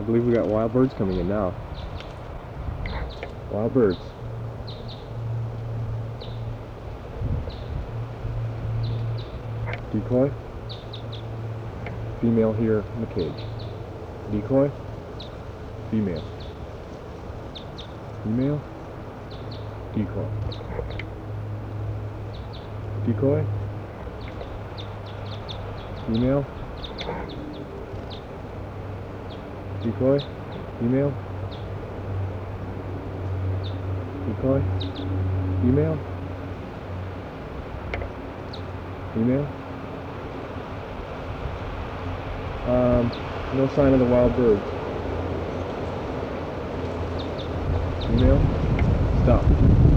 believe we got wild birds coming in now. Wild birds. Decoy. Female here in the cage. Decoy. Female. Female. Decoy. Decoy. Female. Decoy. Female. Decoy. Female. Female. No sign of the wild birds. Female. Stop.